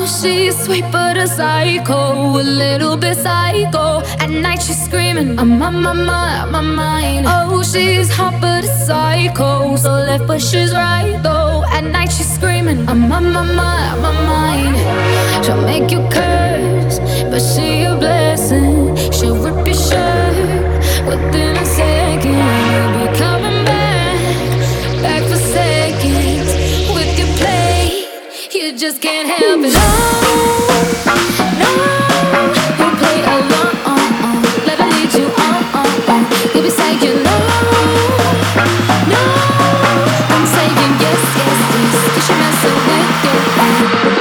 she's sweet but a psycho, a little bit psycho. At night she's screaming, I'm on my mind. Oh, she's hot but a psycho, so left but she's right though. At night she's screaming, I'm on my mind. She'll make you curse, but she a blessing. She'll rip your shirt within a second. You'll be coming back for seconds with your play. You just can't help it. No, you play along. Let her lead you on. You'll be saying no. I'm saying yes, 'cause you're messing with your brain.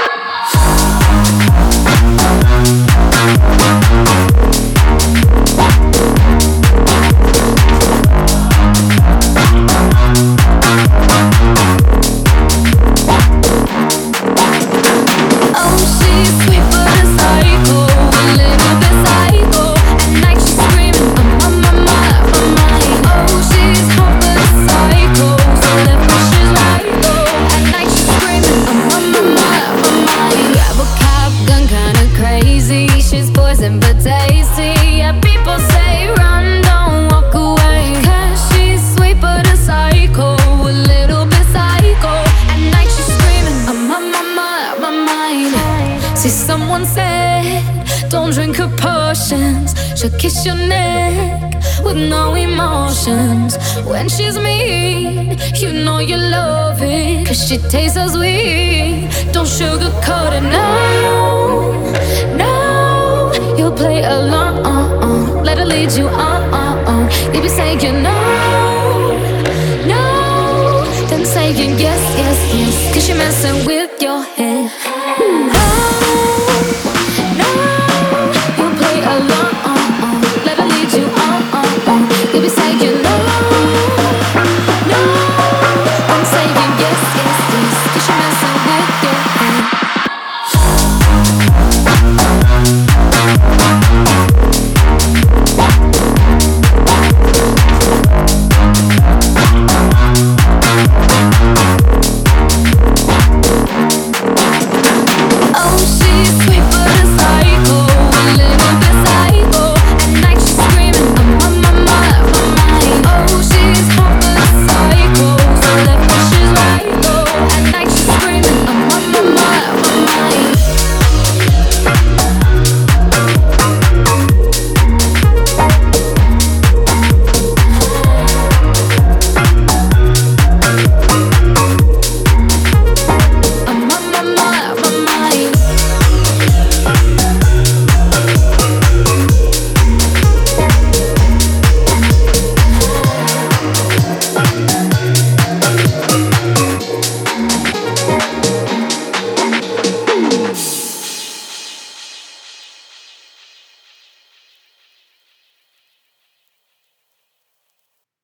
Someone said, don't drink her potions. She'll kiss your neck with no emotions. When she's mean, you know you love it, 'cause she tastes so sweet. Don't sugarcoat it, no. You'll play along. Let her lead you on. You'll be saying no. Then saying yes, 'cause you're messing with your